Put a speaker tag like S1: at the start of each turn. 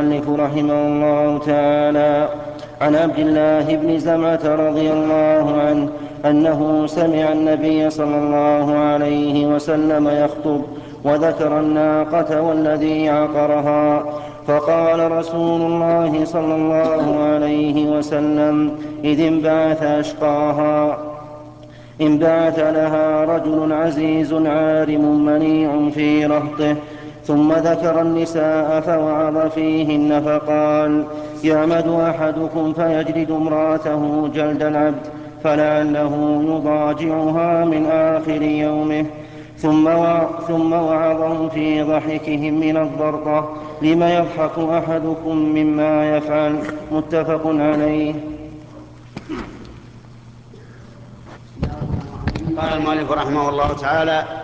S1: المؤلف رحمه الله تعالى: عن عبد الله بن زمعة رضي الله عنه أنه سمع النبي صلى الله عليه وسلم يخطب وذكر الناقة والذي عقرها، فقال رسول الله صلى الله عليه وسلم: إذ انبعث لها رجل عزيز عارم منيع في رهطه. ثم ذكر النساء فوعظ فيهن فقال: يعمد أحدكم فيجلد امرأته جلد العبد فلعله يضاجعها من آخر يومه. ثم وعظهم في ضحكهم من الضرطة: لم يضحك أحدكم مما يفعل. متفق عليه.
S2: قال المؤلف رحمه الله تعالى: